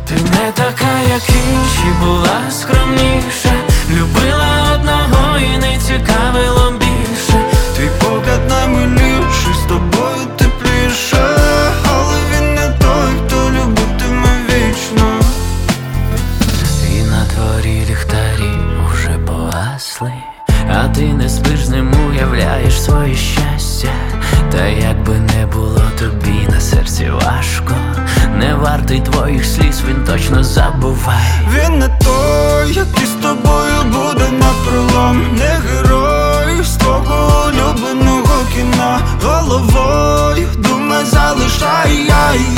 Ти не така, як інші, була скромніша, любила одного і не цікавило більше. Твій погляд наймиліший, з тобою тепліше, але він не той, хто любитиме вічно. І на дворі ліхтарі уже погасли, а ти не спиш з ним, уявляєш своє щастя. Та якби не було тобі на серці важко, не вартий твоїх сліз, він точно забувай. Він не той, який з тобою буде напролом, не герой з твого улюбленого кіна. Головою думай залишай,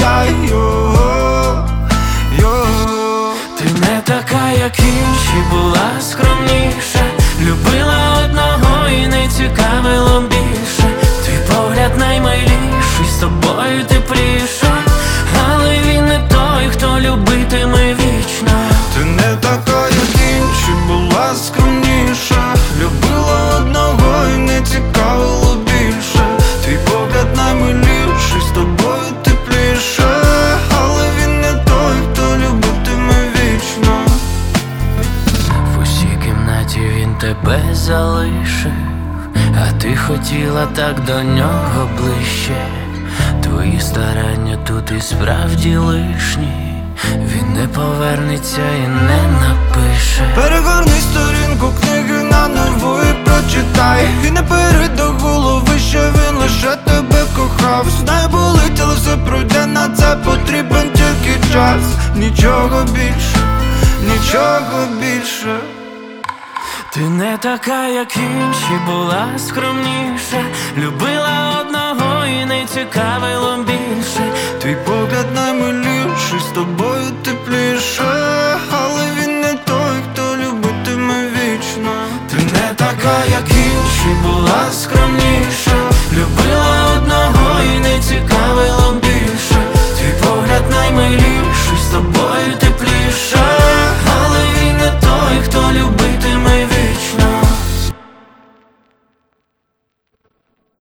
Ти не така, як інші, була скромніша, любила одного і не цікавило більше. Твій погляд наймиліший, з тобою тепліше, але він не той, хто любитиме вічно. Ти не така, як інші, була скромніша, любила одного і не цікавило більше. Твій погляд наймиліший, з тобою тепліше, але він не той, хто любитиме вічно. В усій кімнаті він тебе залишив, а ти хотіла так до нього ближче. Твої старання тут і справді лишні, він не повернеться і не напише. Перегорни сторінку книги наново і прочитай. Він не бери до голови, що він лише тебе кохав. Знаю, болить, але все пройде, на це потрібен тільки час. Нічого більше, нічого більше. Ти не така, як інші, була скромніша, любила одного і не цікавило більше. Твій погляд наймиліший, з тобою тепліше, але він не той, хто любитиме вічно. Ти не така, як інші, була скромніша, любила одного і не цікавило більше. Твій погляд наймиліший.